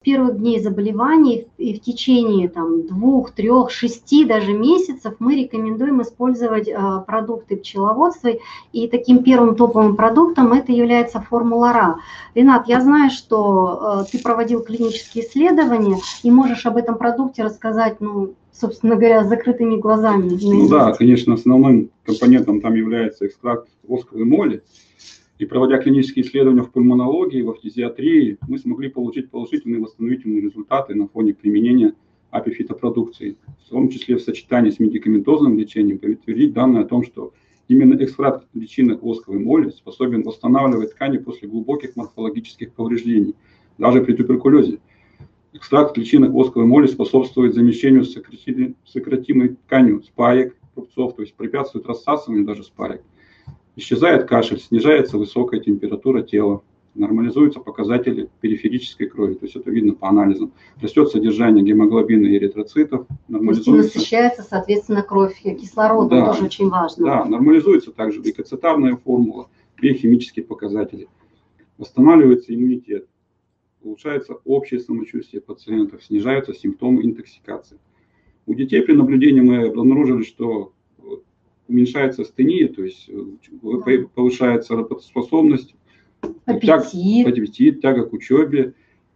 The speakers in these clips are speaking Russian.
первых дней заболеваний и в течение там, 2, 3, 6 даже месяцев мы рекомендуем использовать продукты пчеловодства. И таким первым топовым продуктом это является формула РА. Ренат, я знаю, что ты проводил клинические исследования и можешь об этом продукте рассказать, ну, собственно говоря, с закрытыми глазами. Ну да, конечно, основным компонентом там является экстракт восковой моли. И проводя клинические исследования в пульмонологии, в фтизиатрии, мы смогли получить положительные восстановительные результаты на фоне применения апифитопродукции, в том числе в сочетании с медикаментозным лечением, подтвердить данные о том, что именно экстракт личинок восковой моли способен восстанавливать ткани после глубоких морфологических повреждений, даже при туберкулезе. Экстракт личинок восковой моли способствует замещению сократимой тканью спаек, рубцов, то есть препятствует рассасыванию даже спаек. Исчезает кашель, снижается высокая температура тела, нормализуются показатели периферической крови, то есть это видно по анализам. Растет содержание гемоглобина и эритроцитов, нормализуется. Насыщается, соответственно, кровь кислородом, да, тоже очень важно. Да, нормализуется также лейкоцитарная формула, биохимические показатели. Восстанавливается иммунитет, улучшается общее самочувствие пациентов, снижаются симптомы интоксикации. У детей при наблюдении мы обнаружили, что уменьшается астения, то есть повышается работоспособность, аппетит, тяга к учебе,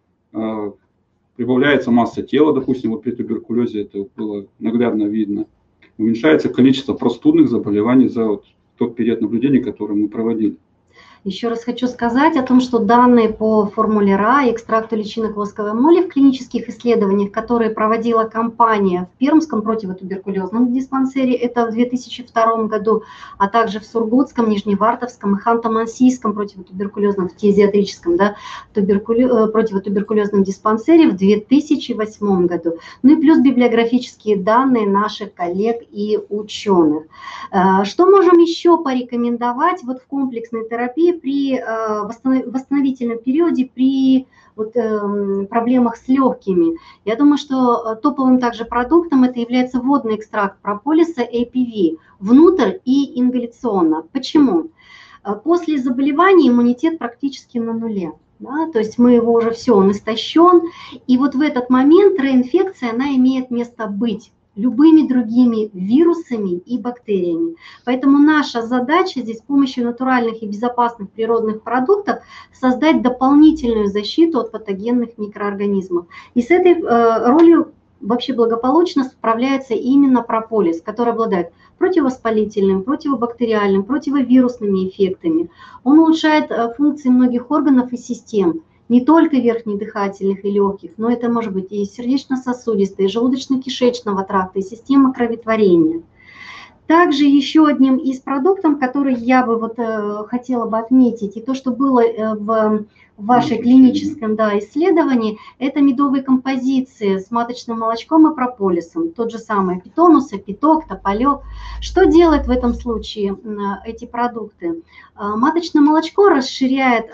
прибавляется масса тела, допустим, вот при туберкулезе это было наглядно видно, уменьшается количество простудных заболеваний за тот период наблюдения, который мы проводили. Еще раз хочу сказать о том, что данные по формуле РА и экстракту личинок восковой моли в клинических исследованиях, которые проводила компания в Пермском противотуберкулезном диспансере, это в 2002 году, а также в Сургутском, Нижневартовском и Ханты-Мансийском противотуберкулезном, фтизиатрическом, да, противотуберкулезном диспансере в 2008 году. Ну и плюс библиографические данные наших коллег и ученых. Что можем еще порекомендовать вот в комплексной терапии при восстановительном периоде, при проблемах с легкими? Я думаю, что топовым также продуктом это является водный экстракт прополиса APV, внутрь и ингаляционно. Почему? После заболевания иммунитет практически на нуле. Да, то есть мы его уже все, он истощен, и вот в этот момент реинфекция, она имеет место быть любыми другими вирусами и бактериями. Поэтому наша задача здесь с помощью натуральных и безопасных природных продуктов создать дополнительную защиту от патогенных микроорганизмов. И с этой ролью вообще благополучно справляется именно прополис, который обладает противовоспалительным, противобактериальным, противовирусными эффектами. Он улучшает функции многих органов и систем, не только верхних дыхательных и легких, но это может быть и сердечно-сосудистой, и желудочно-кишечного тракта, и система кроветворения. Также еще одним из продуктов, который я бы хотела бы отметить, и то, что было в вашей клиническом исследовании, это медовые композиции с маточным молочком и прополисом. Тот же самый питонус, питок, тополек. Что делают в этом случае эти продукты? Маточное молочко расширяет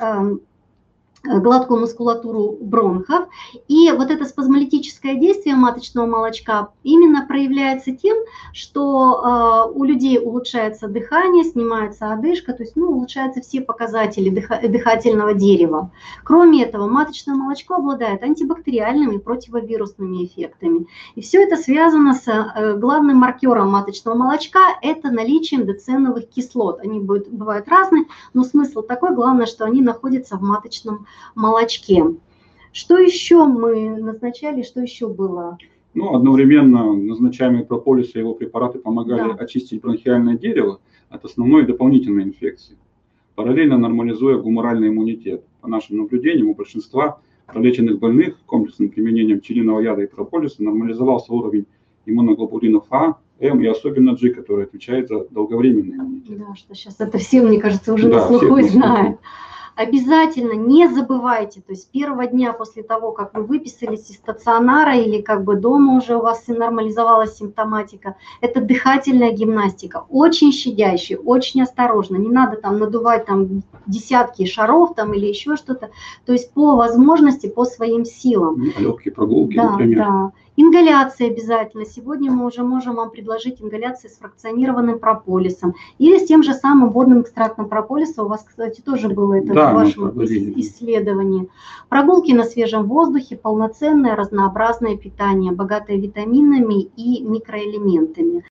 гладкую мускулатуру бронхов, и вот это спазмолитическое действие маточного молочка именно проявляется тем, что у людей улучшается дыхание, снимается одышка, то есть улучшаются все показатели дыхательного дерева. Кроме этого, маточное молочко обладает антибактериальными и противовирусными эффектами. И все это связано с главным маркером маточного молочка, это наличием деценовых кислот. Они бывают разные, но смысл такой, главное, что они находятся в маточном молочке. Что еще мы назначали, что еще было? Одновременно назначаемые прополис и его препараты помогали очистить бронхиальное дерево от основной и дополнительной инфекции, параллельно нормализуя гуморальный иммунитет. По нашим наблюдениям, у большинства пролеченных больных комплексным применением пчелиного яда и прополиса нормализовался уровень иммуноглобулинов А, М и особенно G, который отвечает за долговременный иммунитет. Да, что сейчас это все, мне кажется, уже на слуху знают. Обязательно не забывайте, то есть с первого дня после того, как вы выписались из стационара или дома уже у вас нормализовалась симптоматика, это дыхательная гимнастика, очень щадящая, очень осторожно, не надо надувать десятки шаров или еще что-то, то есть по возможности, по своим силам. Легкие прогулки, например. Да. Ингаляция обязательно. Сегодня мы уже можем вам предложить ингаляции с фракционированным прополисом или с тем же самым водным экстрактом прополиса. У вас, кстати, тоже было это. в вашем исследовании. Прогулки на свежем воздухе, полноценное разнообразное питание, богатое витаминами и микроэлементами.